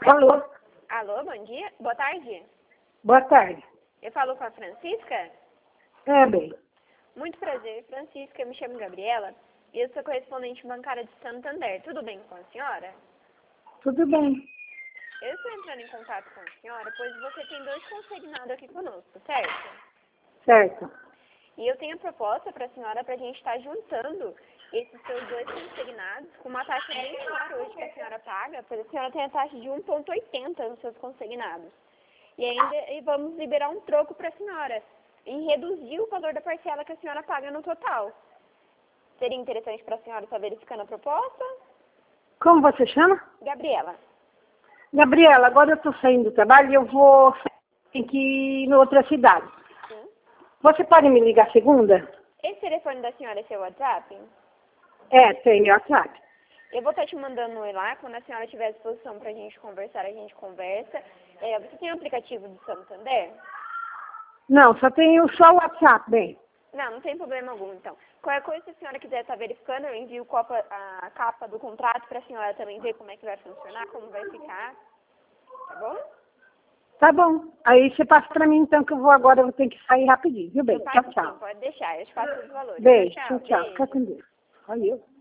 Alô? Alô, bom dia. Boa tarde. Boa tarde. Eu falo com a Francisca? É, bem. Muito prazer, Francisca. Eu me chamo Gabriela e eu sou correspondente bancária de Santander. Tudo bem com a senhora? Tudo bem. Eu estou entrando em contato com a senhora, pois você tem 2 consignados aqui conosco, certo? Certo. E eu tenho a proposta para a senhora para a gente estar juntando esses seus 2 consignados com uma taxa bem menor hoje que a senhora paga, pois a senhora tem a taxa de 1,80 nos seus consignados. E ainda vamos liberar um troco para a senhora e reduzir o valor da parcela que a senhora paga no total. Seria interessante para a senhora estar verificando a proposta? Como você chama? Gabriela. Gabriela, agora eu estou saindo do trabalho e eu vou tem que ir em outra cidade. Sim. Você pode me ligar segunda? Esse telefone da senhora é seu WhatsApp? É, tem meu WhatsApp. Eu vou estar te mandando lá, quando a senhora tiver à disposição para a gente conversar, a gente conversa. Você tem o aplicativo do Santander? Não, só tenho só o WhatsApp, bem. Não tem problema algum, então. Qualquer coisa, se a senhora quiser estar verificando, eu envio a capa do contrato para a senhora também ver como é que vai funcionar, como vai ficar. Tá bom? Tá bom. Aí você passa pra mim então que eu vou agora, eu vou ter que sair rapidinho, viu, bem? Eu Tchau, passo sim, tchau. pode deixar. Eu te passo os valores. Beijo, Tchau, tchau, tchau. tchau. Fica Beijo. com Deus. Olha eu.